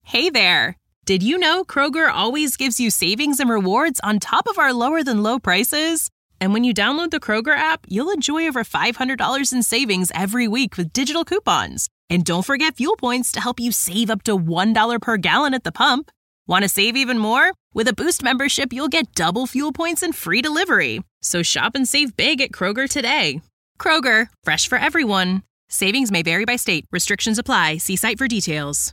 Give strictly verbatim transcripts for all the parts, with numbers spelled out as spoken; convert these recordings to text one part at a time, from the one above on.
Hey there! Did you know Kroger always gives you savings and rewards on top of our lower-than-low prices? And when you download the Kroger app, you'll enjoy over five hundred dollars in savings every week with digital coupons. And don't forget fuel points to help you save up to one dollar per gallon at the pump. Want to save even more? With a Boost membership, you'll get double fuel points and free delivery. So shop and save big at Kroger today. Kroger, fresh for everyone. Savings may vary by state. Restrictions apply. See site for details.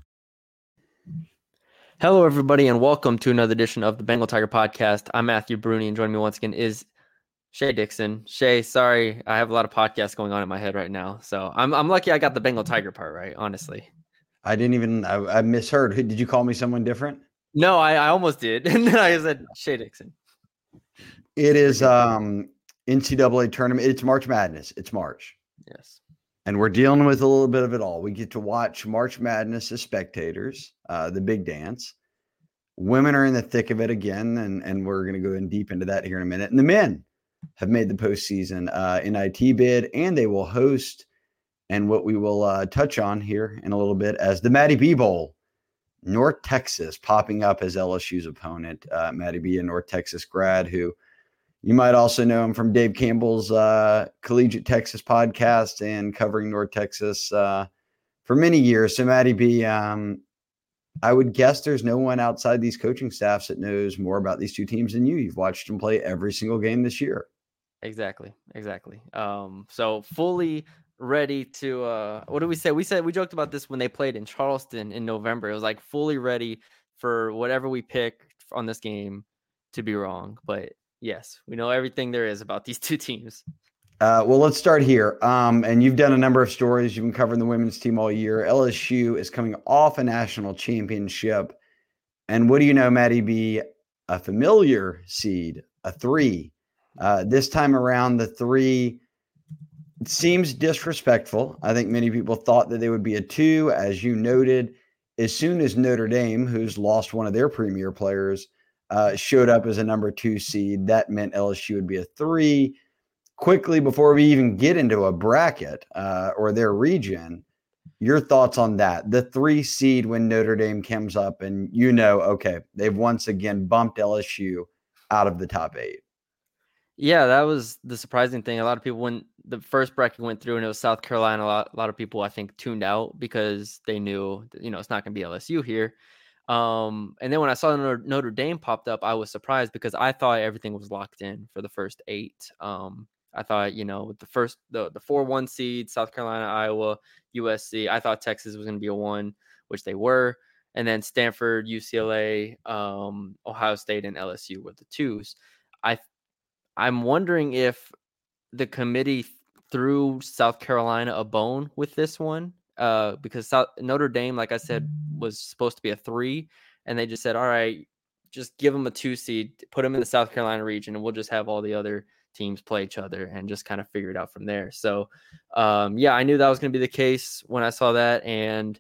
Hello, everybody, and welcome to another edition of the Bengal Tiger Podcast. I'm Matthew Bruni, and joining me once again is Shay Dixon. Shay, sorry, I have a lot of podcasts going on in my head right now, so I'm I'm lucky I got the Bengal Tiger part right, honestly. I didn't even, I, I misheard. Who, did you call me someone different? No, I, I almost did, and then I said Shay Dixon. It is um, N C double A tournament. It's March Madness. It's March. Yes. And we're dealing with a little bit of it all. We get to watch March Madness as spectators, uh, the big dance. Women are in the thick of it again, and, and we're going to go in deep into that here in a minute. And the men have made the postseason uh, N I T bid, and they will host, and what we will uh, touch on here in a little bit as the Maddie B Bowl. North Texas popping up as L S U's opponent. Uh, Maddie B, a North Texas grad who you might also know him from Dave Campbell's uh, Collegiate Texas podcast and covering North Texas uh, for many years. So Maddie B, um, I would guess there's no one outside these coaching staffs that knows more about these two teams than you. You've watched them play every single game this year. Exactly. Exactly. Um, so fully ready to, uh, what did we say? We said, we joked about this when they played in Charleston in November. It was like fully ready for whatever we pick on this game to be wrong. But yes, we know everything there is about these two teams. Uh, well, let's start here. Um, and you've done a number of stories. You've been covering the women's team all year. L S U is coming off a national championship. And what do you know, Maddie B? A familiar seed, a three. Uh, this time around, the three seems disrespectful. I think many people thought that they would be a two. As you noted, as soon as Notre Dame, who's lost one of their premier players, uh, showed up as a number two seed, that meant L S U would be a three. Quickly, before we even get into a bracket uh, or their region, your thoughts on that? The three seed when Notre Dame comes up and you know, okay, they've once again bumped L S U out of the top eight. Yeah, that was the surprising thing. A lot of people, when the first bracket went through and it was South Carolina, a lot, a lot of people, I think, tuned out because they knew, that, you know, it's not going to be L S U here. Um, and then when I saw Notre, Notre Dame popped up, I was surprised because I thought everything was locked in for the first eight. Um, I thought, you know, with the first, the, the four one seed, South Carolina, Iowa, U S C, I thought Texas was going to be a one, which they were. And then Stanford, U C L A, um, Ohio State, and L S U were the twos. I, I'm wondering if the committee threw South Carolina a bone with this one, uh, because South, Notre Dame, like I said, was supposed to be a three. And they just said, all right, just give them a two seed, put them in the South Carolina region, and we'll just have all the other teams play each other and just kind of figure it out from there. So, um, yeah, I knew that was going to be the case when I saw that, and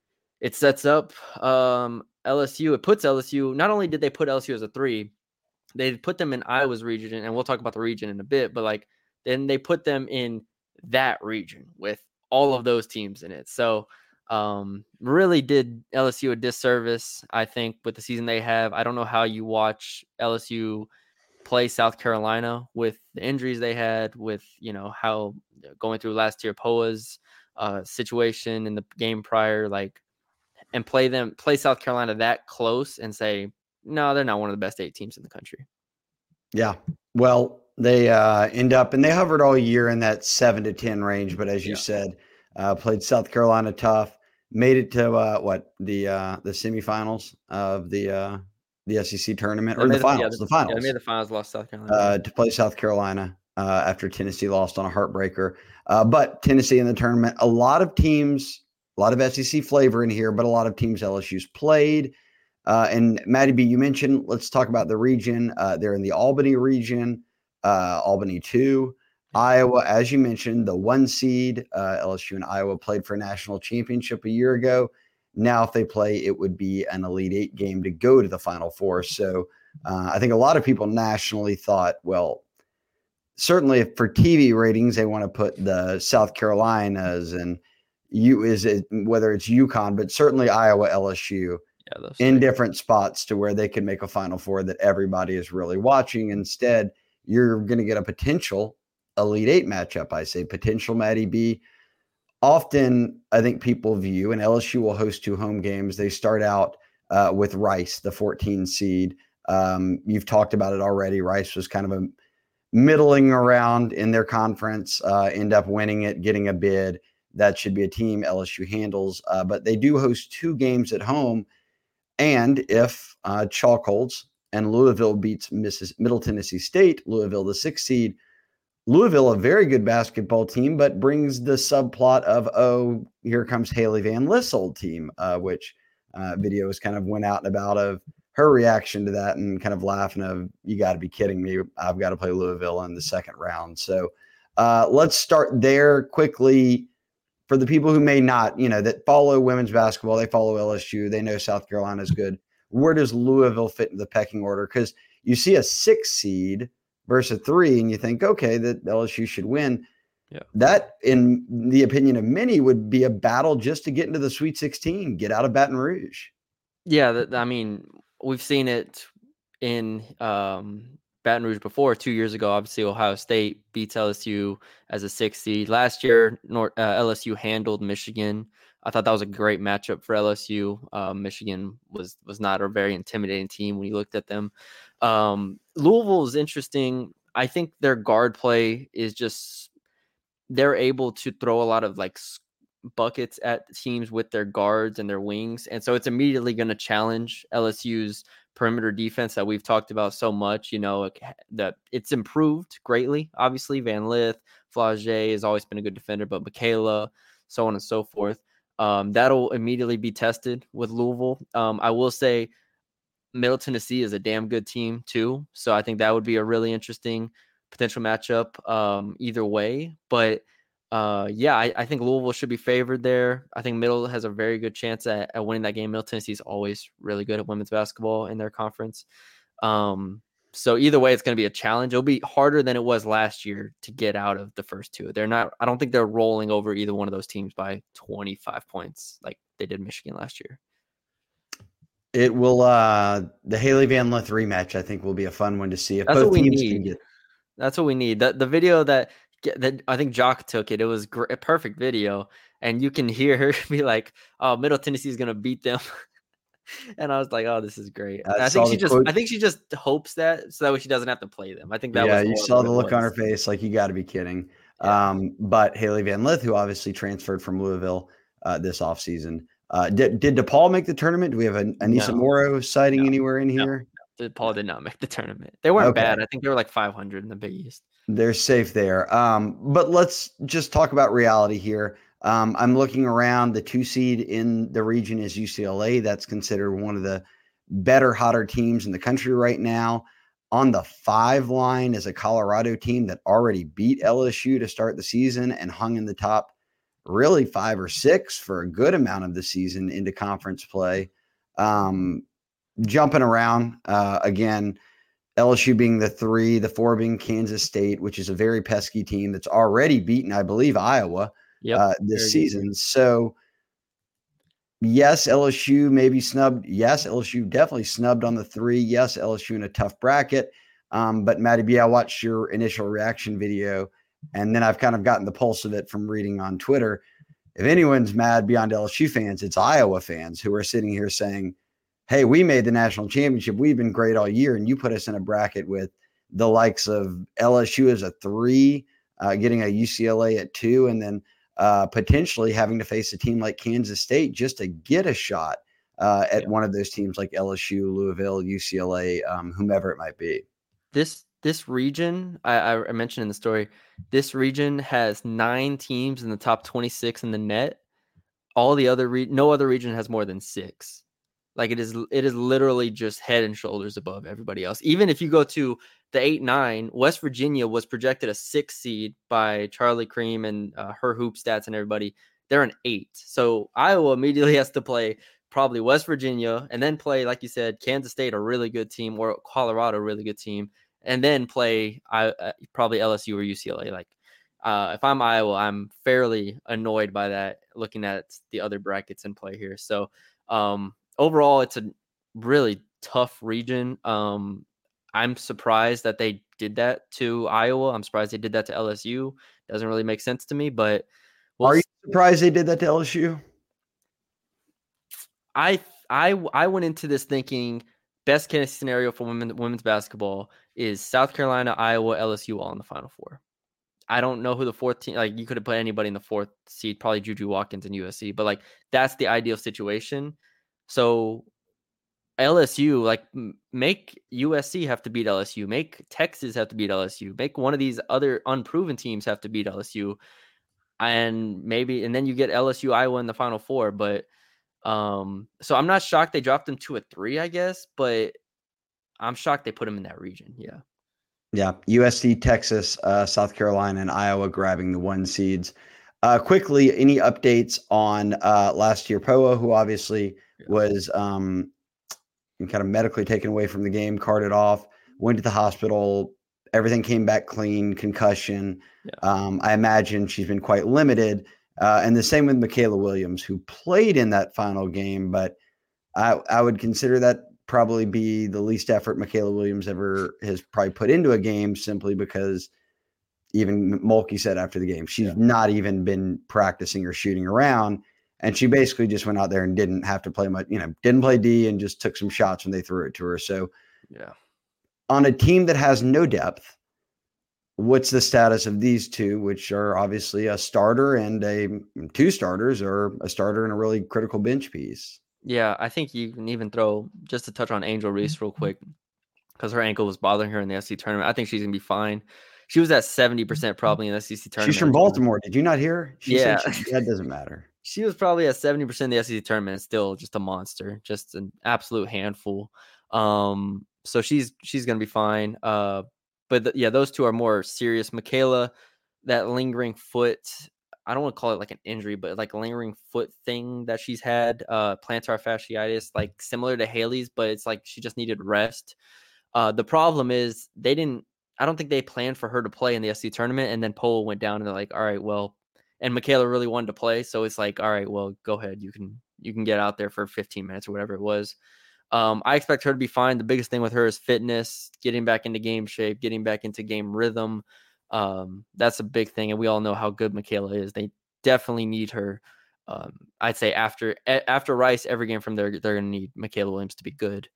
it sets up um, L S U. It puts L S U, not only did they put L S U as a three, they put them in Iowa's region, and we'll talk about the region in a bit, but like then they put them in that region with all of those teams in it. So um, really did L S U a disservice, I think, with the season they have. I don't know how you watch L S U play South Carolina with the injuries they had, with, you know, how going through last year P O A's uh, situation in the game prior, like, and play them, play South Carolina that close and say, no, they're not one of the best eight teams in the country. Yeah. Well, they uh, end up, and they hovered all year in that seven to ten range. But as you yeah. said, uh, played South Carolina tough, made it to uh, what the uh, the semifinals of the uh, the S E C tournament, or the, the finals. Yeah, the, the finals. Yeah, they made the finals, lost South Carolina uh, to play South Carolina uh, after Tennessee lost on a heartbreaker. Uh, but Tennessee in the tournament, a lot of teams, a lot of S E C flavor in here, but a lot of teams L S U's played. Uh, and Maddie B, you mentioned, let's talk about the region. Uh, they're in the Albany region, uh, Albany two. Iowa, as you mentioned, the one seed, uh, L S U and Iowa played for a national championship a year ago. Now, if they play, it would be an Elite Eight game to go to the Final Four. So uh, I think a lot of people nationally thought, well, certainly for T V ratings, they want to put the South Carolinas and you is it, whether it's UConn, but certainly Iowa, L S U Yeah, those in three. different spots to where they can make a Final Four that everybody is really watching. Instead, you're going to get a potential Elite Eight matchup. I say potential, Maddie B. Often, I think people view, and L S U will host two home games. They start out uh, with Rice, the fourteen seed. Um, you've talked about it already. Rice was kind of a middling around in their conference, uh, end up winning it, getting a bid. That should be a team L S U handles. Uh, but they do host two games at home. And if uh, chalk holds and Louisville beats Missis- Middle Tennessee State, Louisville, the sixth seed, Louisville, a very good basketball team, but brings the subplot of, oh, here comes Haley Van Lith's old team, uh, which uh, videos kind of went out and about of her reaction to that and kind of laughing of, you got to be kidding me. I've got to play Louisville in the second round. So uh, let's start there quickly. For the people who may not, you know, that follow women's basketball, they follow L S U, they know South Carolina is good. Where does Louisville fit in the pecking order? Because you see a six seed versus a three, and you think, okay, that L S U should win. Yeah. That, in the opinion of many, would be a battle just to get into the Sweet sixteen, get out of Baton Rouge. Yeah, that, I mean, we've seen it in um, Baton Rouge before. Two years ago, obviously, Ohio State beats L S U as a six seed. Last year, North, uh, L S U handled Michigan. I thought that was a great matchup for L S U. Uh, Michigan was was not a very intimidating team when you looked at them. Um, Louisville is interesting. I think their guard play is just, they're able to throw a lot of like buckets at teams with their guards and their wings. And so it's immediately going to challenge L S U's perimeter defense that we've talked about so much. You know, that it's improved greatly. Obviously, Van Lith, Flage has always been a good defender, but Michaela, so on and so forth. Um, that'll immediately be tested with Louisville. Um, I will say Middle Tennessee is a damn good team too. So I think that would be a really interesting potential matchup um, either way. But uh, yeah, I, I think Louisville should be favored there. I think Middle has a very good chance at, at winning that game. Middle Tennessee is always really good at women's basketball in their conference. Um, so either way, it's going to be a challenge. It'll be harder than it was last year to get out of the first two. They're not, I don't think they're rolling over either one of those teams by twenty-five points like they did Michigan last year. It will, uh, the Haley Van Lith rematch, I think, will be a fun one to see. If That's both what we teams need. can get. That's what we need. The, the video that, that I think Jock took it, it was gr- a perfect video. And you can hear her be like, oh, Middle Tennessee is going to beat them. And I was like, oh, this is great. I, I think she just, quote. I think she just hopes that so that way she doesn't have to play them. I think that yeah, was. you saw the look on her face. Like, you got to be kidding. Yeah. Um, but Haley Van Lith, who obviously transferred from Louisville uh, this offseason, uh, did, did DePaul make the tournament? Do we have an Anissa no. Morrow sighting no. anywhere in here? No. DePaul did not make the tournament. They weren't okay. bad. I think they were like five hundred in the Big East. They're safe there. Um, but let's just talk about reality here. Um, I'm looking around. The two seed in the region is U C L A. That's considered one of the better, hotter teams in the country right now. On the five line is a Colorado team that already beat L S U to start the season and hung in the top really five or six for a good amount of the season into conference play. Um, jumping around uh, again, L S U being the three, the four being Kansas State, which is a very pesky team that's already beaten, I believe, Iowa yep, uh, this season. Good. So, yes, L S U maybe snubbed. Yes, L S U definitely snubbed on the three. Yes, L S U in a tough bracket. Um, but, Maddie B, I watched your initial reaction video, and then I've kind of gotten the pulse of it from reading on Twitter. If anyone's mad beyond L S U fans, it's Iowa fans who are sitting here saying, hey, we made the national championship. We've been great all year, and you put us in a bracket with the likes of L S U as a three, uh, getting a U C L A at two, and then uh, potentially having to face a team like Kansas State just to get a shot uh, at yeah. one of those teams like L S U, Louisville, U C L A, um, whomever it might be. This this region, I, I mentioned in the story, this region has nine teams in the top twenty-six in the net. All the other re- no other region has more than six. Like it is, it is literally just head and shoulders above everybody else. Even if you go to the eight nine, West Virginia was projected a six seed by Charlie Cream and uh, her hoop stats and everybody. They're an eight. So Iowa immediately has to play probably West Virginia and then play, like you said, Kansas State, a really good team, or Colorado, a really good team, and then play uh, probably L S U or U C L A. Like uh, if I'm Iowa, I'm fairly annoyed by that looking at the other brackets in play here. So um, overall, it's a really tough region. Um, I'm surprised that they did that to Iowa. I'm surprised they did that to L S U. Doesn't really make sense to me, but we'll Are you see. surprised they did that to L S U? I I I went into this thinking best case scenario for women women's basketball is South Carolina, Iowa, L S U all in the Final Four. I don't know who the fourth team, like you could have put anybody in the fourth seed, probably Juju Watkins and U S C, but like that's the ideal situation. So L S U, like make U S C have to beat L S U, make Texas have to beat L S U, make one of these other unproven teams have to beat L S U, and maybe, and then you get L S U, Iowa in the Final Four. But um, so I'm not shocked they dropped them to a three, I guess, but I'm shocked they put them in that region. Yeah. Yeah. U S C, Texas, uh, South Carolina, and Iowa grabbing the one seeds. Uh, quickly, any updates on uh, last year? P O A, who obviously yeah. was um, kind of medically taken away from the game, carted off, went to the hospital. Everything came back clean, concussion. Yeah. Um, I imagine she's been quite limited. Uh, and the same with Michaela Williams, who played in that final game, but I, I would consider that probably be the least effort Michaela Williams ever has probably put into a game, simply because even Mulkey said after the game, she's yeah. not even been practicing or shooting around. And she basically just went out there and didn't have to play much, you know, didn't play D and just took some shots when they threw it to her. So yeah, on a team that has no depth, what's the status of these two, which are obviously a starter and a two starters, or a starter and a really critical bench piece? Yeah, I think you can even throw, just to touch on Angel Reese real quick, because her ankle was bothering her in the S E C tournament. I think she's going to be fine. She was at seventy percent probably in the S E C tournament. She's from Baltimore. Did you not hear? She yeah. Said she, that doesn't matter. She was probably at seventy percent in the S E C tournament, still just a monster, just an absolute handful. Um, so she's she's going to be fine. Uh, but the, yeah, those two are more serious. Michaela, that lingering foot, I don't want to call it like an injury, but like a lingering foot thing that she's had, uh, plantar fasciitis, like similar to Haley's, but it's like she just needed rest. Uh, the problem is they didn't, I don't think they planned for her to play in the S E C tournament. And then P O A went down and they're like, all right, well, and Michaela really wanted to play. So it's like, all right, well, go ahead. You can, you can get out there for fifteen minutes or whatever it was. Um, I expect her to be fine. The biggest thing with her is fitness, getting back into game shape, getting back into game rhythm. Um, that's a big thing. And we all know how good Michaela is. They definitely need her. Um, I'd say after, after Rice, every game from there, they're going to need Michaela Williams to be good.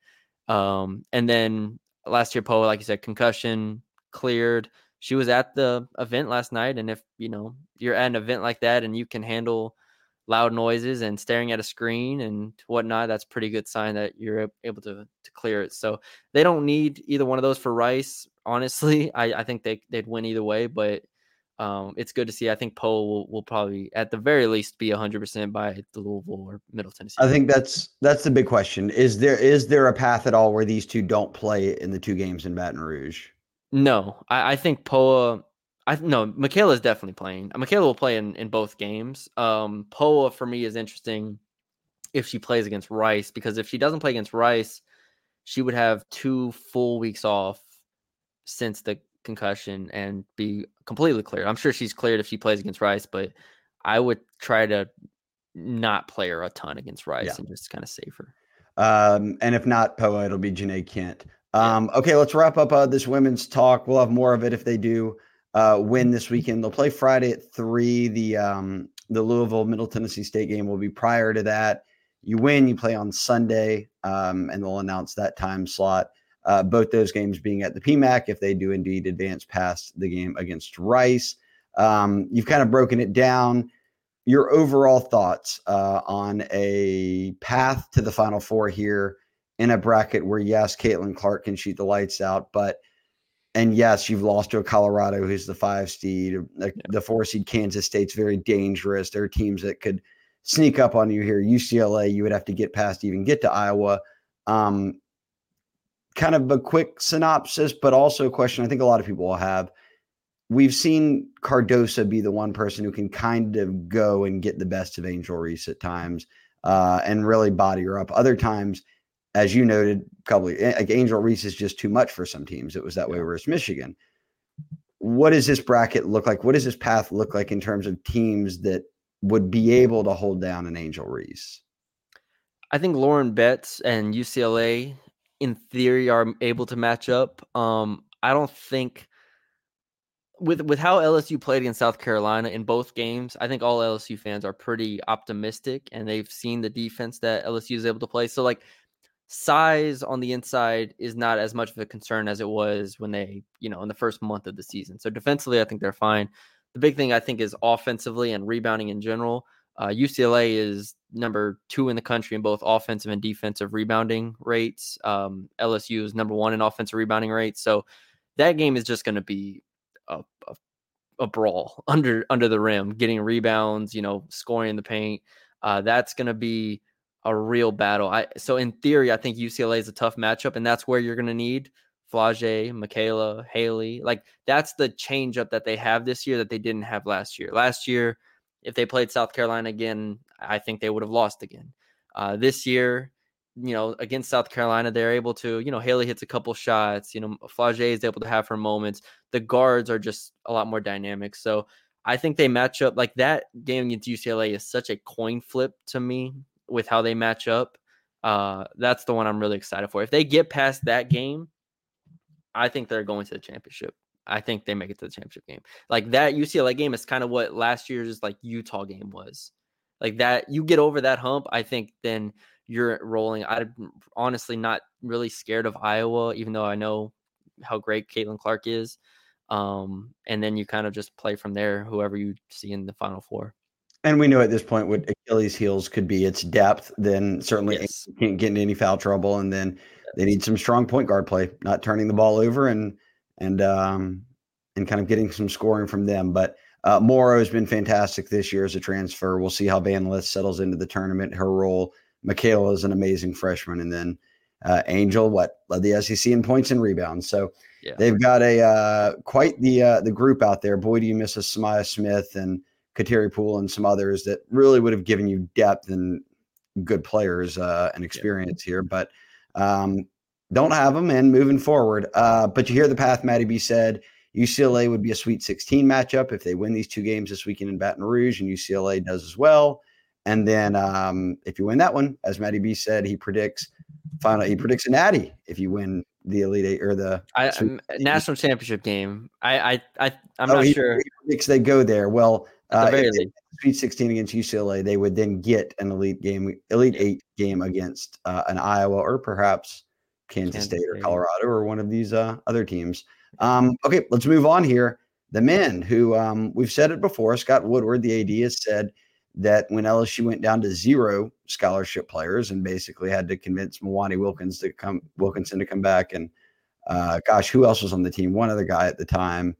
Um, and then last year, P O A, like you said, concussion cleared. She was at the event last night. And if, you know, you're at an event like that and you can handle loud noises and staring at a screen and whatnot, that's a pretty good sign that you're able to, to clear it. So they don't need either one of those for Rice. Honestly, I, I think they, they'd win either way, but um, it's good to see. I think P O A will, will probably, at the very least, be one hundred percent by the Louisville or Middle Tennessee. I think that's that's the big question. Is there is there a path at all where these two don't play in the two games in Baton Rouge? No, I, I think P O A, I no, Michaela is definitely playing. Michaela will play in, in both games. Um, P O A for me is interesting if she plays against Rice, because if she doesn't play against Rice, she would have two full weeks off since the concussion and be completely cleared. I'm sure she's cleared if she plays against Rice, but I would try to not play her a ton against Rice yeah. and just kind of save her. Um, and if not P O A, it'll be Janae Kent. Um, yeah. Okay, let's wrap up uh, this women's talk. We'll have more of it if they do uh, win this weekend. They'll play Friday at three. The um, the Louisville Middle Tennessee State game will be prior to that. You win, you play on Sunday, um, and they'll announce that time slot. Uh, both those games being at the P MAC if they do indeed advance past the game against Rice. Um, you've kind of broken it down. Your overall thoughts uh, on a path to the Final Four here in a bracket where, yes, Caitlin Clark can shoot the lights out, but and yes, you've lost to a Colorado who's the five seed. The, yeah. the four seed Kansas State's very dangerous. There are teams that could sneak up on you here. U C L A, you would have to get past to even get to Iowa. Um, kind of a quick synopsis, but also a question I think a lot of people will have. We've seen Cardoso be the one person who can kind of go and get the best of Angel Reese at times uh, and really body her up. Other times, as you noted, probably like Angel Reese is just too much for some teams. It was that way versus Michigan. What does this bracket look like? What does this path look like in terms of teams that would be able to hold down an Angel Reese? I think Lauren Betts and U C L A, in theory, are able to match up. Um, I don't think with with how L S U played against South Carolina in both games, I think all L S U fans are pretty optimistic, and they've seen the defense that L S U is able to play. So, like, size on the inside is not as much of a concern as it was when they, you know, in the first month of the season. So defensively, I think they're fine. The big thing I think is offensively and rebounding in general. Uh, U C L A is number two in the country in both offensive and defensive rebounding rates. Um, L S U is number one in offensive rebounding rates. So that game is just going to be a, a, a brawl under under the rim, getting rebounds, you know, scoring in the paint. Uh, that's going to be a real battle. I so in theory, I think U C L A is a tough matchup, and that's where you're going to need Flau'jae, Michaela, Haley. Like, that's the change up that they have this year that they didn't have last year. Last year, if they played South Carolina again, I think they would have lost again. Uh, this year, you know, against South Carolina, they're able to, you know, Haley hits a couple shots, you know, Flau'jae is able to have her moments. The guards are just a lot more dynamic. So I think they match up. Like, that game against U C L A is such a coin flip to me with how they match up. Uh, that's the one I'm really excited for. If they get past that game, I think they're going to the championship. I think they make it to the championship game. Like, that U C L A game is kind of what last year's like Utah game was. Like, that, you get over that hump, I think then you're rolling. I'm honestly not really scared of Iowa, even though I know how great Caitlin Clark is. Um, and then you kind of just play from there, whoever you see in the Final Four. And we know at this point what Achilles' heels could be its depth. Then certainly yes. Can't get into any foul trouble, and then yes. they need some strong point guard play, not turning the ball over, and and um and kind of getting some scoring from them. But uh, Morrow has been fantastic this year as a transfer. We'll see how Van Lith settles into the tournament. Her role. Michaela is an amazing freshman, and then uh, Angel, what led the S E C in points and rebounds. So yeah. they've got a uh, quite the uh, the group out there. Boy, do you miss a Samaya Smith and Kateri Poole and some others that really would have given you depth and good players uh, and experience yeah. here, but um, don't have them. And moving forward, uh, but you hear the path. Maddie B said U C L A would be a Sweet sixteen matchup if they win these two games this weekend in Baton Rouge, and U C L A does as well. And then um, if you win that one, as Maddie B said, he predicts final. He predicts a natty if you win the Elite Eight or the I, national championship game. I I, I I'm oh, not he, sure. He predicts they go there. Well. At the very uh, least. Sweet sixteen against U C L A, they would then get an elite game, elite eight game against uh, an Iowa or perhaps Kansas, Kansas State, State or Colorado or one of these uh, other teams. Um, okay, let's move on here. The men who um, we've said it before, Scott Woodward, the A D, has said that when L S U went down to zero scholarship players and basically had to convince Mwani Wilkins to come, Wilkinson to come back, and uh, gosh, who else was on the team? One other guy at the time.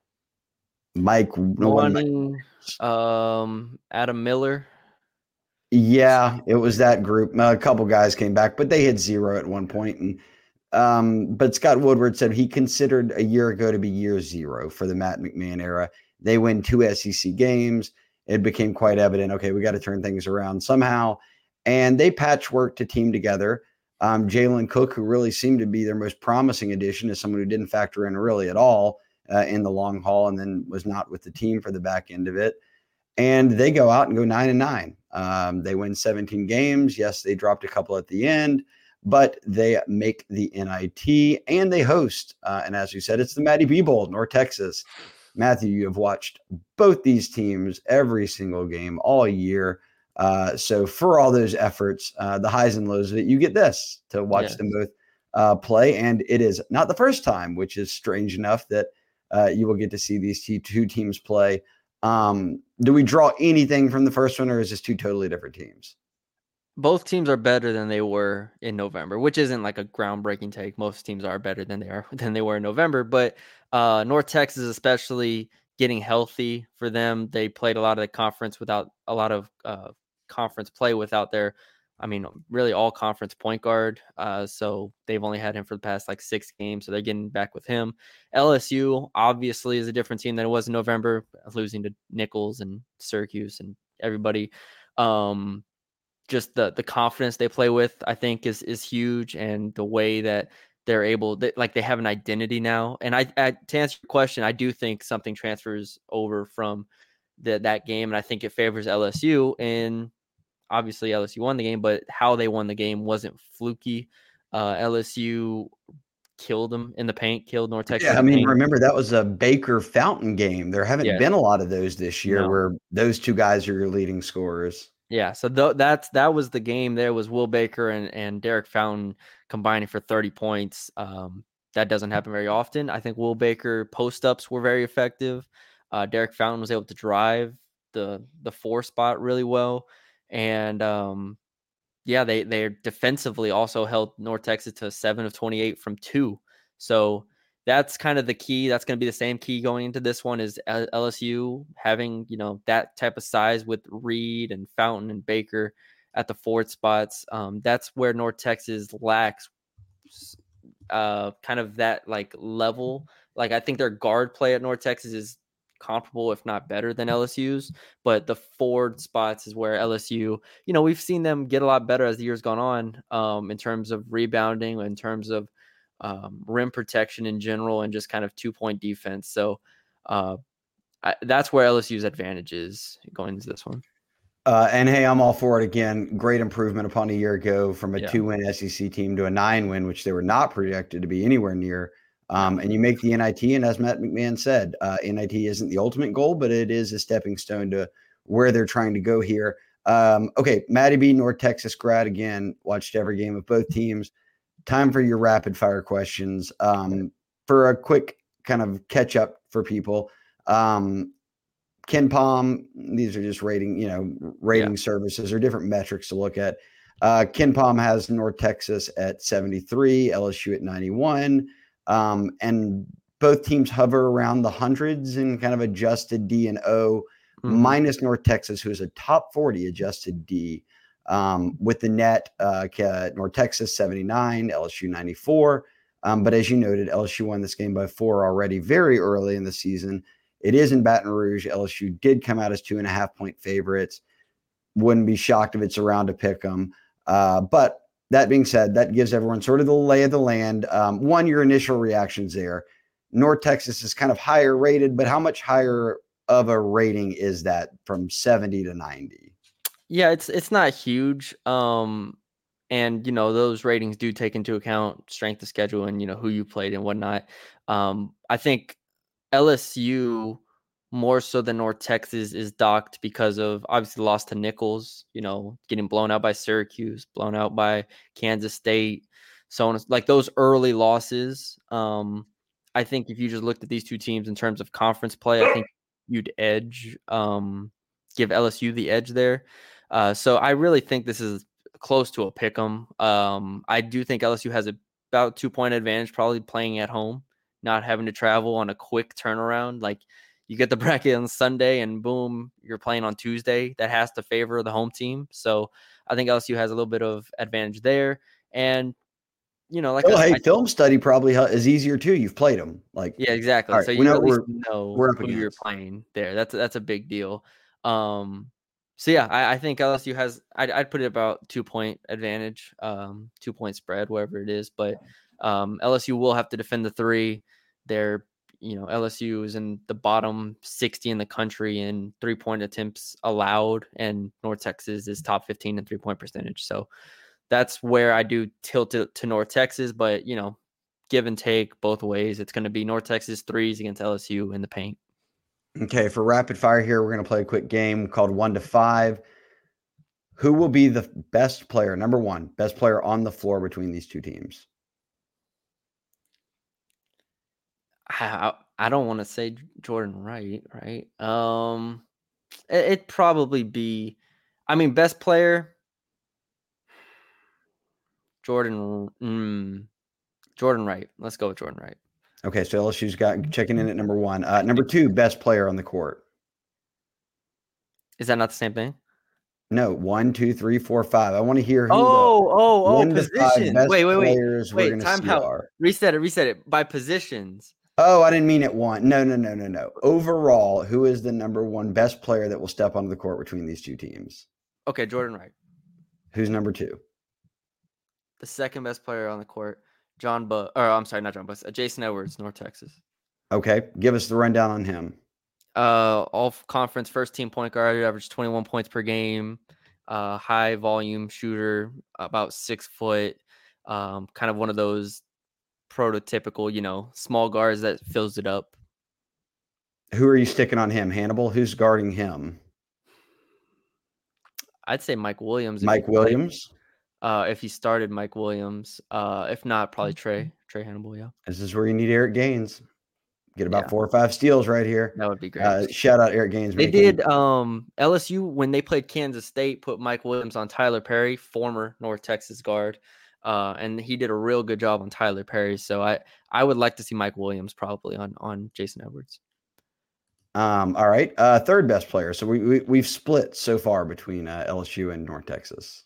Mike, no one, um, Adam Miller. Yeah, it was that group. A couple guys came back, but they had zero at one point. And um, but Scott Woodward said he considered a year ago to be year zero for the Matt McMahon era. They win two S E C games. It became quite evident. Okay, we got to turn things around somehow, and they patchworked a team together. Um, Jalen Cook, who really seemed to be their most promising addition, is someone who didn't factor in really at all. Uh, in the long haul, and then was not with the team for the back end of it. And they go out and go nine and nine. Um, they win seventeen games. Yes, they dropped a couple at the end, but they make the N I T and they host. Uh, and as we said, it's the Maddie B Bowl, North Texas. Matthew, you have watched both these teams every single game all year. Uh, so for all those efforts, uh, the highs and lows of it, you get this to watch yes. them both uh, play. And it is not the first time, which is strange enough that Uh, you will get to see these two, two teams play. Um, do we draw anything from the first one, or is this two totally different teams? Both teams are better than they were in November, which isn't like a groundbreaking take. Most teams are better than they are than they were in November, but uh, North Texas, especially getting healthy for them, they played a lot of the conference without a lot of uh, conference play without their, I mean, really all conference point guard. Uh, so they've only had him for the past like six games. So they're getting back with him. L S U obviously is a different team than it was in November, losing to Nichols and Syracuse and everybody. Um, just the, the confidence they play with, I think is, is huge. And the way that they're able, they, like they have an identity now. And I, I, to answer your question, I do think something transfers over from the, that game. And I think it favors L S U. And obviously L S U won the game, but how they won the game wasn't fluky. Uh, L S U killed them in the paint, killed North Texas. Yeah, I mean, remember that was a Baker Fountain game. There haven't yeah. been a lot of those this year no. where those two guys are your leading scorers. Yeah, so th- that's that was the game. There was Will Baker and, and Derek Fountain combining for thirty points. Um, that doesn't happen very often. I think Will Baker post-ups were very effective. Uh, Derek Fountain was able to drive the the four spot really well. And um, yeah, they they defensively also held North Texas to seven of twenty-eight from two. So that's kind of the key. That's going to be the same key going into this one is L S U having, you know, that type of size with Reed and Fountain and Baker at the forward spots. Um, that's where North Texas lacks uh, kind of that like level. Like I think their guard play at North Texas is comparable, if not better than L S U's, but the forward spots is where L S U, you know, we've seen them get a lot better as the year's gone on um, in terms of rebounding, in terms of um, rim protection in general, and just kind of two point defense. So uh, I, that's where L S U's advantage is going into this one. Uh, and hey, I'm all for it again. Great improvement upon a year ago from a Yeah. two win S E C team to a nine win, which they were not projected to be anywhere near. Um, and you make the N I T, and as Matt McMahon said, uh, N I T isn't the ultimate goal, but it is a stepping stone to where they're trying to go here. Um, okay, Matty B, North Texas grad again, watched every game of both teams. Time for your rapid fire questions. Um, for a quick kind of catch up for people, um, KenPom, these are just rating, you know, rating yeah. services or different metrics to look at. Uh, KenPom has North Texas at seventy-three, L S U at ninety-one. Um, and both teams hover around the hundreds in kind of adjusted D and O, mm-hmm. minus North Texas, who is a top forty adjusted D. Um, with the net, uh, North Texas seventy-nine, L S U ninety-four. Um, but as you noted, L S U won this game by four already very early in the season. It is in Baton Rouge. L S U did come out as two and a half point favorites. Wouldn't be shocked if it's around to pick them. Uh, but that being said, that gives everyone sort of the lay of the land. Um, one, your initial reactions there. North Texas is kind of higher rated, but how much higher of a rating is that from seventy to ninety? Yeah, it's it's not huge. Um, and, you know, those ratings do take into account strength of schedule and, you know, who you played and whatnot. Um, I think L S U more so than North Texas is docked because of obviously loss to Nichols, you know, getting blown out by Syracuse, blown out by Kansas State, so on. Like those early losses. Um, I think if you just looked at these two teams in terms of conference play, I think you'd edge, um, give L S U the edge there. Uh, so I really think this is close to a pick 'em. Um, I do think L S U has a, about two point advantage, probably playing at home, not having to travel on a quick turnaround. Like you get the bracket on Sunday and boom, you're playing on Tuesday. That has to favor the home team. So I think L S U has a little bit of advantage there. And, you know, like oh, I, hey, I, film study probably is easier too. You've played them. Like, yeah, exactly. Right, so you know, at least we're, know we're who against. you're playing there. That's that's a big deal. Um, so yeah, I, I think L S U has. I'd, I'd put it about two point advantage, um, two point spread, wherever it is. But um, L S U will have to defend the three. They're, you know, L S U is in the bottom sixty in the country in three point attempts allowed, and North Texas is top fifteen in three point percentage. So that's where I do tilt it to North Texas. But you know, give and take both ways. It's going to be North Texas threes against L S U in the paint. Okay, for rapid fire here, we're going to play a quick game called one to five. Who will be the best player, number one, best player on the floor between these two teams? I, I don't want to say Jordan Wright, right? Um, it, it'd probably be, I mean, best player, Jordan, mm, Jordan Wright. Let's go with Jordan Wright. Okay, so L S U's got checking in at number one. Uh, number two, best player on the court. Is that not the same thing? No, one, two, three, four, five. I want to hear who oh, the oh, oh, one position. to five best wait, wait, wait. players wait, we're going to see out. are. Reset it, reset it. By positions. Oh, I didn't mean it one. No, no, no, no, no. Overall, who is the number one best player that will step onto the court between these two teams? Okay, Jordan Wright. Who's number two? The second best player on the court, John Buss. Or I'm sorry, not John Buss. Uh, Jason Edwards, North Texas. Okay, give us the rundown on him. Uh, all conference first team point guard, averaged twenty-one points per game. uh, high volume shooter, about six foot, um, kind of one of those prototypical, you know, small guards that fills it up. Who are you sticking on him? Hannibal? Who's guarding him? I'd say Mike Williams. Mike Williams? Uh, if he started Mike Williams, uh, if not, probably Trey, Trey Hannibal. Yeah. This is where you need Eric Gaines. Get about Yeah. four or five steals right here. That would be great. Uh, shout out Eric Gaines. They making- did um, L S U when they played Kansas State, put Mike Williams on Tyler Perry, former North Texas guard. Uh, and he did a real good job on Tyler Perry. So I, I would like to see Mike Williams probably on, on Jason Edwards. Um, all right. Uh, third best player. So we, we, we've split so far between uh, L S U and North Texas.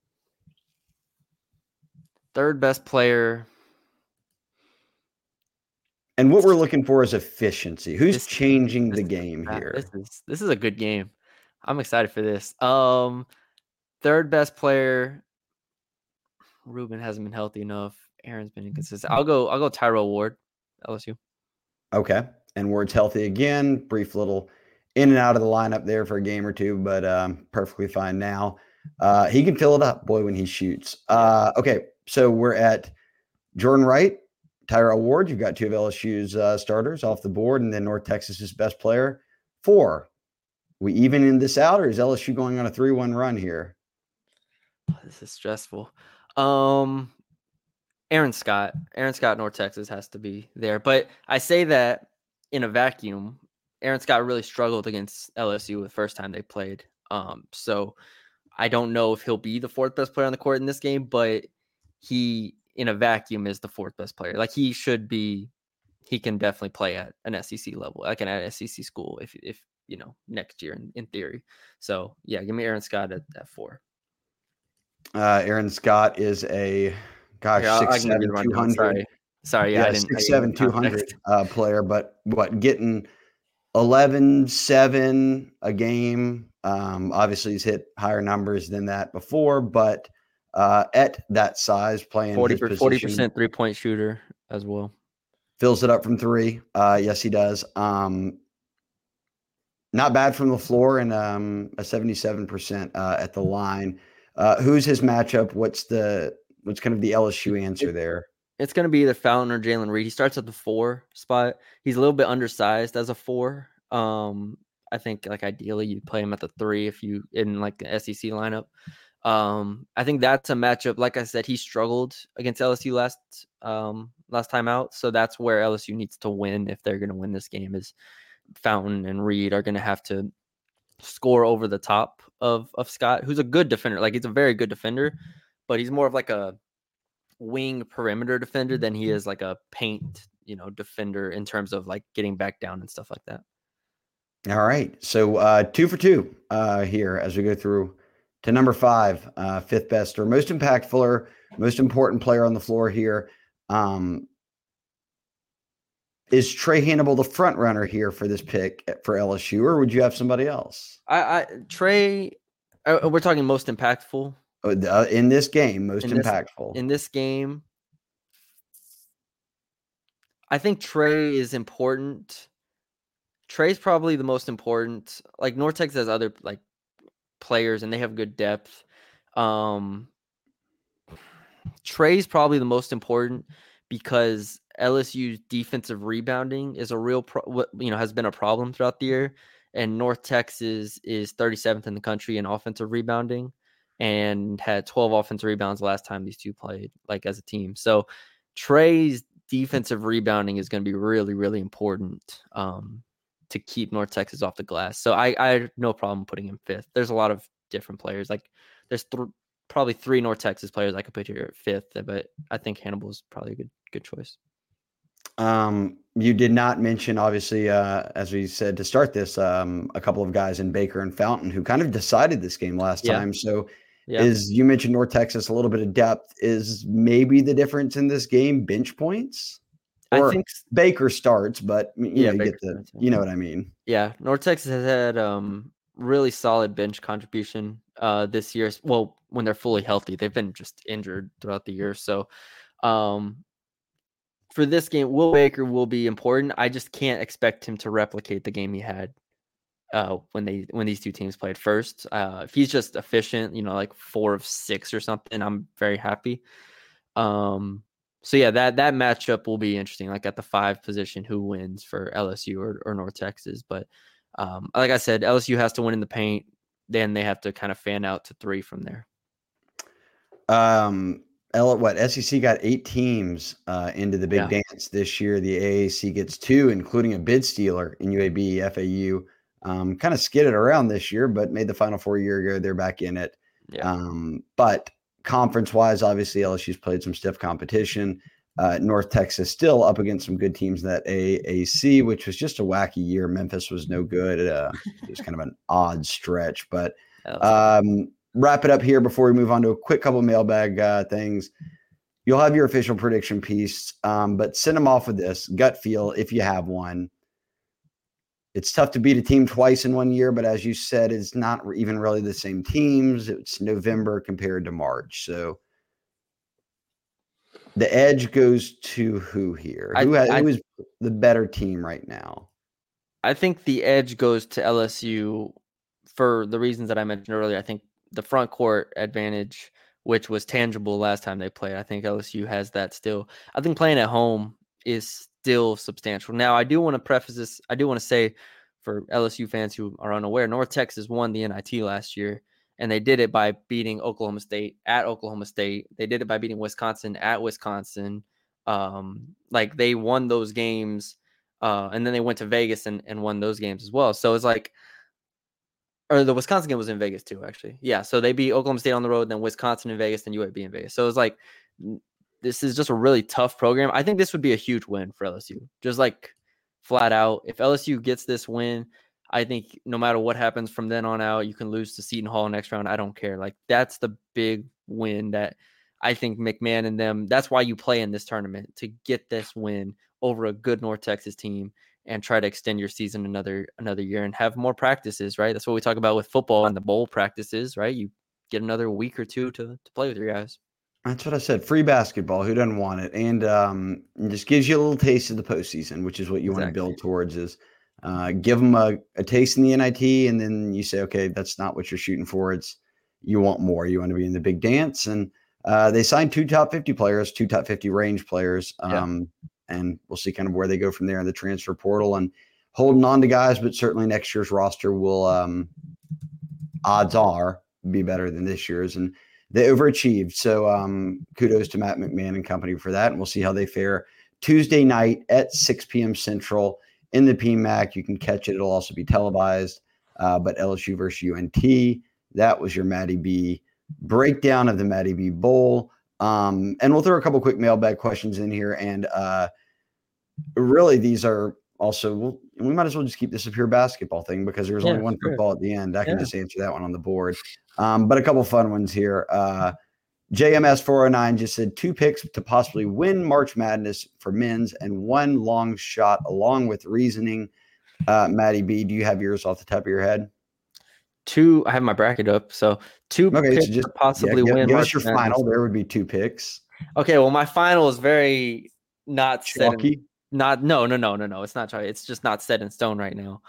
Third best player. And what we're looking for is efficiency. Who's This- changing this the is- game Uh, here? This is this is a good game. I'm excited for this. Um, third best player. Ruben hasn't been healthy enough. Aaron's been inconsistent. I'll go. I'll go Tyrell Ward, L S U. Okay. And Ward's healthy again. Brief little in and out of the lineup there for a game or two, but um, perfectly fine now. Uh, he can fill it up, boy, when he shoots. Uh, okay. So we're at Jordan Wright, Tyrell Ward. You've got two of L S U's uh, starters off the board, and then North Texas's best player. Four. We even in this out, or is L S U going on a three one run here? This is stressful. Um, Aaron Scott. Aaron Scott, North Texas has to be there. But I say that in a vacuum. Aaron Scott really struggled against L S U the first time they played. Um, so I don't know if he'll be the fourth best player on the court in this game, but he, in a vacuum, is the fourth best player. Like he should be. He can definitely play at an S E C level, like an S E C school, if if you know next year in, in theory. So yeah, give me Aaron Scott at, at four. Uh, Aaron Scott is a gosh Here, I'll- I six can give you seven the two rundown. hundred. Sorry, sorry, yeah, Yeah, I didn't. I six didn't seven give two hundred context. uh, player, but what getting eleven seven a game. Um, obviously, he's hit higher numbers than that before, but uh, at that size, playing forty his forty position, percent three point shooter as well. fills it up from three. Uh, yes, he does. Um, not bad from the floor, and um, a seventy-seven percent uh, at the line. Uh, who's his matchup? What's the what's kind of the L S U answer there? It's going to be either Fountain or Jalen Reed. He starts at the four spot. He's a little bit undersized as a four. Um, I think like ideally you'd play him at the three if you in like the S E C lineup. Um, I think that's a matchup. Like I said, he struggled against L S U last um last time out, so that's where L S U needs to win if they're going to win this game. Is Fountain and Reed are going to have to score over the top of of Scott, who's a good defender. Like he's a very good defender, but he's more of like a wing perimeter defender than he is like a paint, you know, defender in terms of like getting back down and stuff like that. All right. So uh, two for two uh, here as we go through to number five, uh, fifth best or most impactful or most important player on the floor here. Um, is Trey Hannibal the front runner here for this pick for L S U, or would you have somebody else? I, I Trey, uh, we're talking most impactful Uh, in this game, most In this- impactful. in this game. I think Trey is important. Trey's probably the most important. Like North Texas has other like players and they have good depth. Um, Trey's probably the most important because L S U's defensive rebounding is a real, pro- what you know, has been a problem throughout the year, and North Texas is thirty-seventh in the country in offensive rebounding, and had twelve offensive rebounds the last time these two played, like as a team. So Trey's defensive rebounding is going to be really, really important um, to keep North Texas off the glass. So I, I have no problem putting him fifth. There's a lot of different players. Like there's th- probably three North Texas players I could put here at fifth, but I think Hannibal is probably a good good choice. Um, you did not mention, obviously, uh, as we said to start this, um, a couple of guys in Baker and Fountain who kind of decided this game last Yeah. time. So Yeah. is you mentioned North Texas, a little bit of depth is maybe the difference in this game, bench points? I Or think Baker starts, but you Yeah, know, you Baker get the, starts, yeah. you know what I mean? Yeah, North Texas has had um really solid bench contribution uh this year. Well, when they're fully healthy, they've been just injured throughout the year. So, um, for this game, Will Baker will be important. I just can't expect him to replicate the game he had uh, when they when these two teams played first. Uh, if he's just efficient, you know, like four of six or something, I'm very happy. Um, so yeah, that that matchup will be interesting. Like at the five position, who wins for L S U or, or North Texas? But um, like I said, L S U has to win in the paint. Then they have to kind of fan out to three from there. Um, L what S E C got eight teams uh, into the big Yeah. dance this year. The A A C gets two, including a bid stealer in U A B, F A U. Um, kind of skidded around this year, but made the Final Four a year ago. They're back in it. Yeah. Um, but conference-wise, obviously L S U's played some stiff competition. Uh, North Texas still up against some good teams in that A A C, which was just a wacky year. Memphis was no good. Uh, it was kind of an odd stretch, but um, wrap it up here before we move on to a quick couple mailbag uh, things. You'll have your official prediction piece, um, but send them off with this gut feel if you have one. It's tough to beat a team twice in one year, but as you said, it's not even really the same teams. It's November compared to March. So the edge goes to who here? I, who, has, I, who is the better team right now? I think the edge goes to L S U for the reasons that I mentioned earlier. I think the front court advantage, which was tangible last time they played, I think L S U has that still. I think playing at home is still substantial. Now, I do want to preface this. I do want to say for L S U fans who are unaware, North Texas won the N I T last year, and they did it by beating Oklahoma State at Oklahoma State. They did it by beating Wisconsin at Wisconsin. Um, like they won those games, uh, and then they went to Vegas and, and won those games as well. So it's like, or the Wisconsin game was in Vegas too, actually. Yeah, so they beat Oklahoma State on the road, then Wisconsin in Vegas, then U A B in Vegas. So it's like, this is just a really tough program. I think this would be a huge win for L S U, just like flat out. If L S U gets this win, I think no matter what happens from then on out, you can lose to Seton Hall next round. I don't care. Like that's the big win that I think McMahon and them, that's why you play in this tournament, to get this win over a good North Texas team and try to extend your season another another year and have more practices, right? That's what we talk about with football and the bowl practices, right? You get another week or two to, to play with your guys. That's what I said. Free basketball. Who doesn't want it? And um, it just gives you a little taste of the postseason, which is what you exactly. want to build towards is uh, give them a, a taste in the N I T. And then you say, okay, that's not what you're shooting for. It's you want more. You want to be in the big dance. And uh, they signed two top fifty players, two top fifty range players. Um, yeah. And we'll see kind of where they go from there in the transfer portal and holding on to guys. But certainly next year's roster will, um, odds are, be better than this year's. And they overachieved. So um, kudos to Matt McMahon and company for that. And we'll see how they fare Tuesday night at six p.m. Central in the P M A C. You can catch it. It'll also be televised. Uh, but L S U versus U N T. That was your Matty B breakdown of the Matty B Bowl. Um, and we'll throw a couple quick mailbag questions in here. And uh, really, these are also, we'll, we might as well just keep this a pure basketball thing because there's yeah, only one sure. football at the end. I can yeah. just answer that one on the board. Um, but a couple fun ones here. Uh, J M S four oh nine just said two picks to possibly win March Madness for men's and one long shot along with reasoning. Uh, Matty B, do you have yours off the top of your head? Two, I have my bracket up. So two okay, picks so just, to possibly yeah, win. Give March us your Madness. final. There would be two picks. Okay, well, my final is very not chalky. Set in, not no no no no no. It's not chalky. It's just not set in stone right now.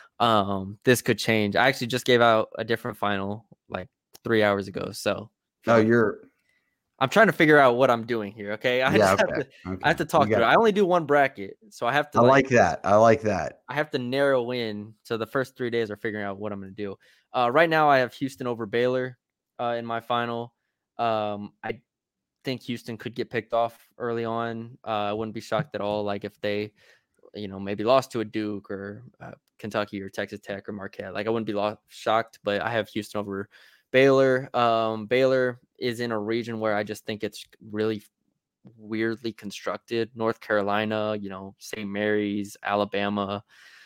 Um, this could change. I actually just gave out a different final like three hours ago. So oh, you're. I'm trying to figure out what I'm doing here. Okay, I, yeah, just okay. Have to, okay. I have to talk through it. I only do one bracket, so I have to. I like, like that. I like that. I have to narrow in. So the first three days are figuring out what I'm going to do. Uh, right now, I have Houston over Baylor uh, in my final. Um, I think Houston could get picked off early on. Uh, I wouldn't be shocked at all. Like if they, you know, maybe lost to a Duke or uh, Kentucky or Texas Tech or Marquette. Like I wouldn't be lost, shocked, but I have Houston over Baylor. Um, Baylor is in a region where I just think it's really weirdly constructed. North Carolina, you know, Saint Mary's, Alabama,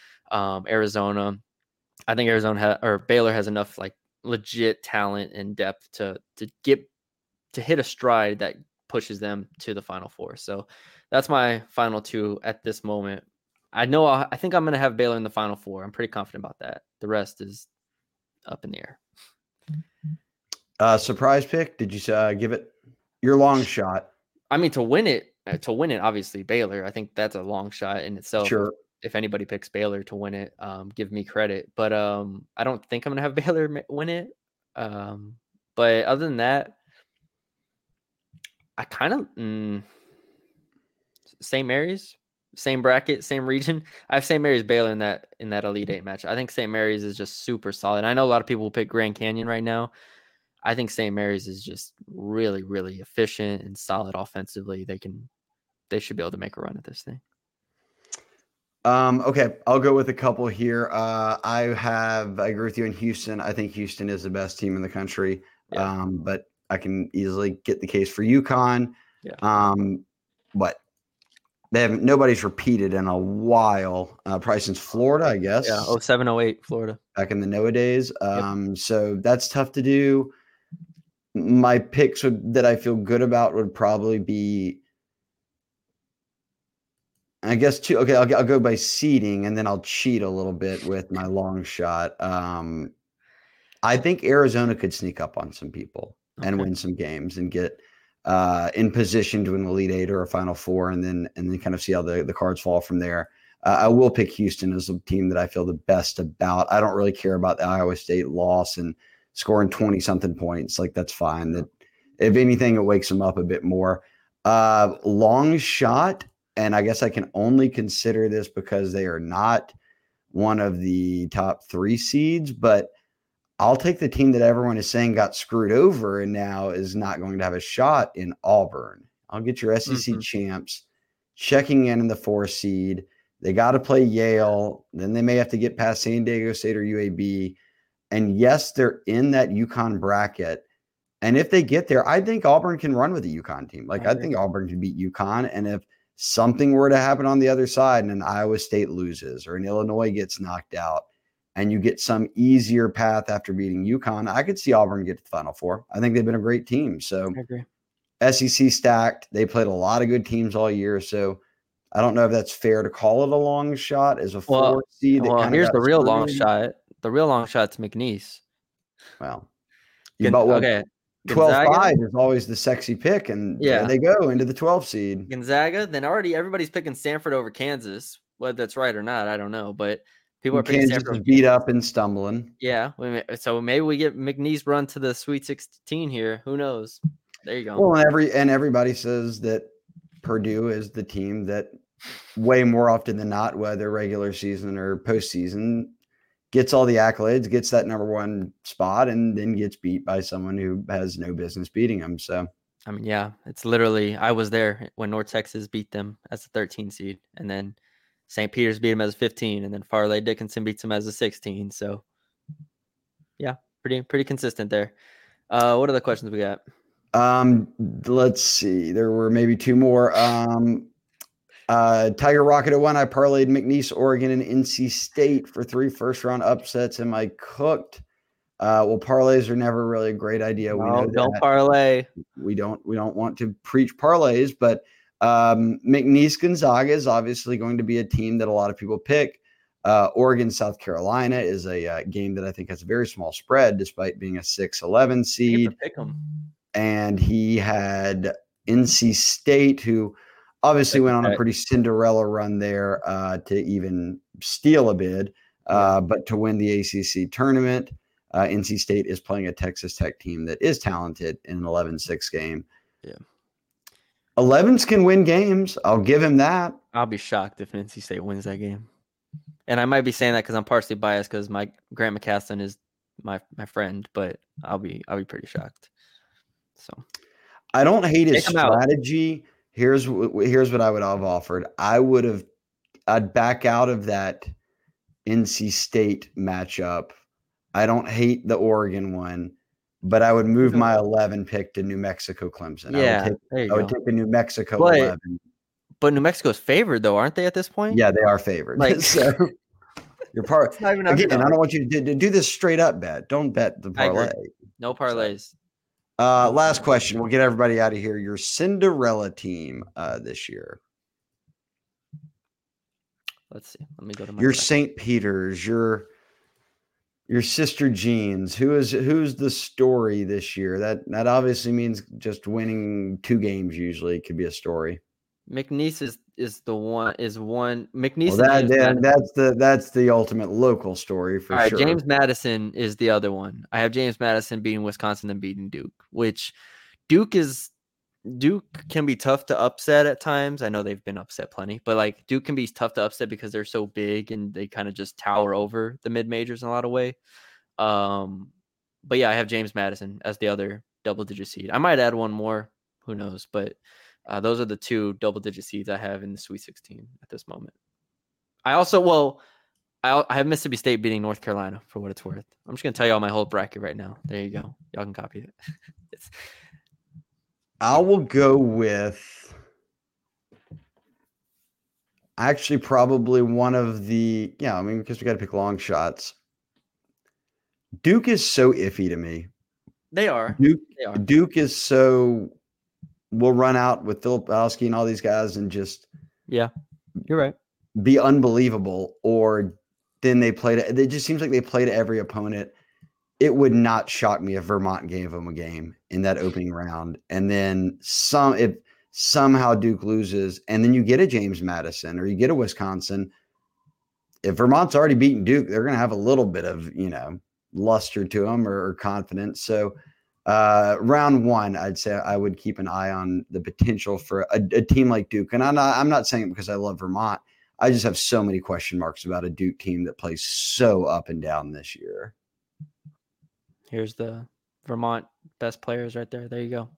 um, Arizona. I think Arizona ha- or Baylor has enough like legit talent and depth to to get to hit a stride that pushes them to the Final Four. So that's my final two at this moment. I know I'll, I think I'm going to have Baylor in the Final Four. I'm pretty confident about that. The rest is up in the air. Uh, surprise pick? Did you uh, give it your long shot? I mean, to win it, to win it, obviously Baylor. I think that's a long shot in itself. Sure. if anybody picks Baylor to win it, um, give me credit. But um, I don't think I'm gonna have Baylor win it. Um, but other than that, I kind of mm, Saint Mary's, same bracket, same region. I have Saint Mary's Baylor in that in that Elite Eight match. I think Saint Mary's is just super solid. I know a lot of people will pick Grand Canyon right now. I think Saint Mary's is just really, really efficient and solid offensively. They can, they should be able to make a run at this thing. Um, okay, I'll go with a couple here. Uh, I have, I agree with you in Houston. I think Houston is the best team in the country. Yeah. Um, but I can easily get the case for UConn. Yeah. Um, but they haven't, nobody's repeated in a while, uh, probably since Florida, I guess. Yeah. oh seven, oh eight, Florida. Back in the Noah days. Um, yep. So that's tough to do. My picks would, that I feel good about would probably be, I guess, two. Okay, I'll, I'll go by seeding, and then I'll cheat a little bit with my long shot. Um, I think Arizona could sneak up on some people okay. and win some games and get uh, in position to an Elite Eight or a Final Four, and then and then kind of see how the, the cards fall from there. Uh, I will pick Houston as the team that I feel the best about. I don't really care about the Iowa State loss and scoring twenty something points. Like, that's fine. That if anything, it wakes them up a bit more. Uh, long shot. And I guess I can only consider this because they are not one of the top three seeds, but I'll take the team that everyone is saying got screwed over and now is not going to have a shot in Auburn. I'll get your S E C mm-hmm. champs checking in in the four seed. They got to play Yale. Then they may have to get past San Diego State or U A B. And yes, they're in that UConn bracket. And if they get there, I think Auburn can run with the UConn team. Like, I, I think Auburn can beat UConn. And if something were to happen on the other side and an Iowa State loses or an Illinois gets knocked out and you get some easier path after beating UConn, I could see Auburn get to the Final Four. I think they've been a great team. So I agree. S E C stacked. They played a lot of good teams all year. So I don't know if that's fair to call it a long shot as a four well, seed. Well, here's the real long shot. The real long shot's McNeese. Well, you bought one. Okay. twelve five is always the sexy pick, and yeah, there they go into the twelve seed. Gonzaga, then already everybody's picking Stanford over Kansas. Whether that's right or not, I don't know. But people and are picking Kansas Stanford. Is beat up and stumbling. Yeah, so maybe we get McNeese run to the Sweet sixteen here. Who knows? There you go. Well, every and everybody says that Purdue is the team that way more often than not, whether regular season or postseason, gets all the accolades, gets that number one spot, and then gets beat by someone who has no business beating them. So, I mean, yeah, it's literally, I was there when North Texas beat them as a thirteen seed, and then Saint Peter's beat them as a fifteen, and then Farley Dickinson beats them as a sixteen. So, yeah, pretty pretty consistent there. Uh, what are the questions we got? Um, let's see. There were maybe two more. Um, Uh, Tiger Rocket at one. I parlayed McNeese, Oregon, and N C State for three first round upsets. Am I cooked? Uh, well, parlays are never really a great idea. No, we know don't that. parlay. We don't. We don't want to preach parlays, but um, McNeese Gonzaga is obviously going to be a team that a lot of people pick. Uh, Oregon South Carolina is a uh, game that I think has a very small spread, despite being a six eleven seed. Pick 'em. And he had N C State, who obviously went on a pretty Cinderella run there uh, to even steal a bid, uh, but to win the A C C tournament. Uh, N C State is playing a Texas Tech team that is talented in an eleven six game. Yeah, elevens can win games. I'll give him that. I'll be shocked if N C State wins that game. And I might be saying that because I'm partially biased because my Grant McCaston is my my friend, but I'll be I'll be pretty shocked. So I don't hate his strategy. Out. Here's here's what I would have offered. I would have I'd back out of that N C State matchup. I don't hate the Oregon one, but I would move my eleven pick to New Mexico Clemson. Yeah, I would take, there you I would go. take the New Mexico but, eleven. But New Mexico's favored though, aren't they at this point? Yeah, they are favored. Like, so you're part again. Underdog. I don't want you to, to do this straight up bet. Don't bet the parlay. No parlays. Uh, last question. We'll get everybody out of here. Your Cinderella team uh, this year. Let's see. Let me go to my. Your Saint Peter's. Your your Sister Jean's. Who is who's the story this year? That that obviously means just winning two games. Usually, it could be a story. McNeese is is the one is one McNeese. Well, that, and that that's the that's the ultimate local story for All right, sure. James Madison is the other one. I have James Madison beating Wisconsin and beating Duke, which Duke is Duke can be tough to upset at times. I know they've been upset plenty, but like Duke can be tough to upset because they're so big and they kind of just tower over the mid majors in a lot of way. Um, but yeah, I have James Madison as the other double digit seed. I might add one more, who knows? But uh, those are the two double digit seeds I have in the Sweet sixteen at this moment. I also well. I I have Mississippi State beating North Carolina for what it's worth. I'm just gonna tell y'all my whole bracket right now. There you go. Y'all can copy it. it's, I will go with actually probably one of the yeah. I mean, because we got to pick long shots. Duke is so iffy to me. They are. Duke. They are. Duke is so. We'll run out with Filipowski and all these guys and just yeah, you're right. Be unbelievable, or then they played it. It just seems like they played every opponent. It would not shock me if Vermont gave them a game in that opening round. And then some, if somehow Duke loses and then you get a James Madison or you get a Wisconsin, if Vermont's already beaten Duke, they're going to have a little bit of, you know, luster to them or, or confidence. So uh, round one, I'd say I would keep an eye on the potential for a, a team like Duke. And I'm not, I'm not saying it because I love Vermont. I just have so many question marks about a Duke team that plays so up and down this year. Here's the Vermont best players right there. There you go.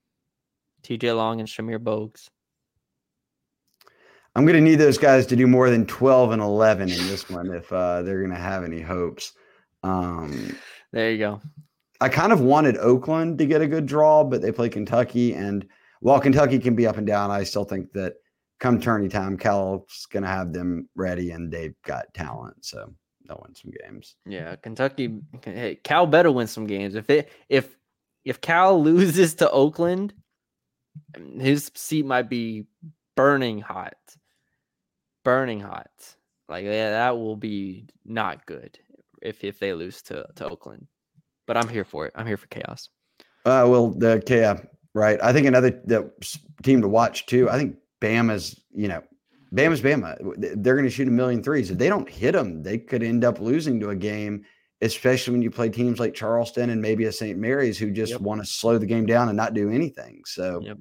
T J Long and Shamir Bogues. I'm going to need those guys to do more than twelve and eleven in this one if uh, they're going to have any hopes. Um, there you go. I kind of wanted Oakland to get a good draw, but they play Kentucky. And while Kentucky can be up and down, I still think that come tourney time, Cal's going to have them ready and they've got talent. So they'll win some games. Yeah, Kentucky. Hey, Cal better win some games. If it if if Cal loses to Oakland, his seat might be burning hot, burning hot. Like yeah, that will be not good if if they lose to to Oakland. But I'm here for it. I'm here for chaos. Uh, well, the yeah, right. I think another the team to watch too. I think Bama's. You know. Bama's Bama. They're going to shoot a million threes. If they don't hit them, they could end up losing to a game, especially when you play teams like Charleston and maybe a Saint Mary's who just yep. want to slow the game down and not do anything. So yep.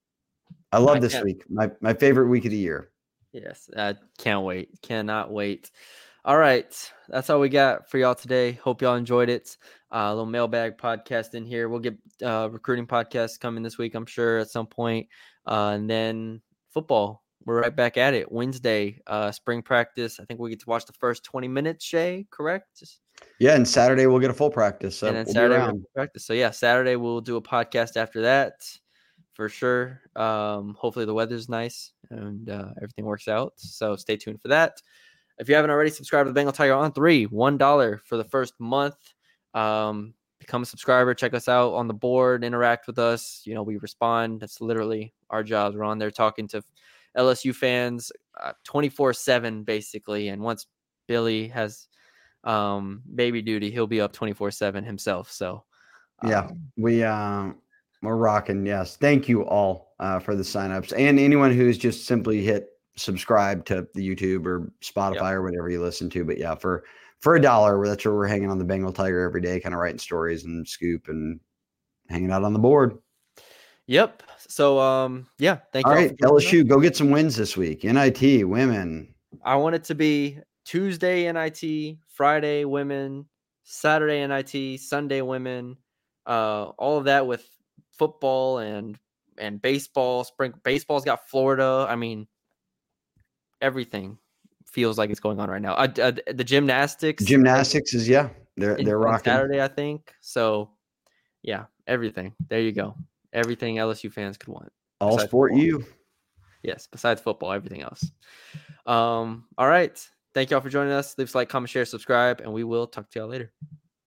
I love I this week. My my favorite week of the year. Yes. I can't wait. Cannot wait. All right. That's all we got for y'all today. Hope y'all enjoyed it. Uh, a little mailbag podcast in here. We'll get uh, recruiting podcasts coming this week, I'm sure, at some point. Uh, and then football. We're right back at it. Wednesday, uh, spring practice. I think we get to watch the first twenty minutes, Shay, correct? Just... Yeah, and Saturday we'll get a full practice. So and then we'll Saturday we'll practice. So, yeah, Saturday we'll do a podcast after that for sure. Um, hopefully the weather's nice and uh, everything works out. So stay tuned for that. If you haven't already, subscribe to the Bengal Tiger on three. one dollar for the first month. Um, become a subscriber. Check us out on the board. Interact with us. You know, we respond. That's literally our jobs. We're on there talking to L S U fans uh, twenty-four seven basically. And once Billy has um, baby duty, he'll be up twenty-four seven himself. So um, yeah, we, um, we're rocking. Yes. Thank you all uh, for the signups and anyone who's just simply hit subscribe to the YouTube or Spotify yep. or whatever you listen to. But yeah, for, for a dollar, that's where we're hanging on the Bengal Tiger every day, kind of writing stories and scoop and hanging out on the board. Yep. So, um, yeah. Thank you. All right, L S U, go get some wins this week. N I T, women. I want it to be Tuesday N I T, Friday women, Saturday N I T, Sunday women. Uh, all of that with football and and baseball. Spring baseball's got Florida. I mean, everything feels like it's going on right now. Uh, uh, the gymnastics. Gymnastics is yeah, they're they're rocking Saturday, I think. So, yeah, everything. There you go. Everything L S U fans could want. All sport football. You. Yes, besides football, everything else. Um, all right. Thank y'all for joining us. Leave us a like, comment, share, subscribe, and we will talk to y'all later.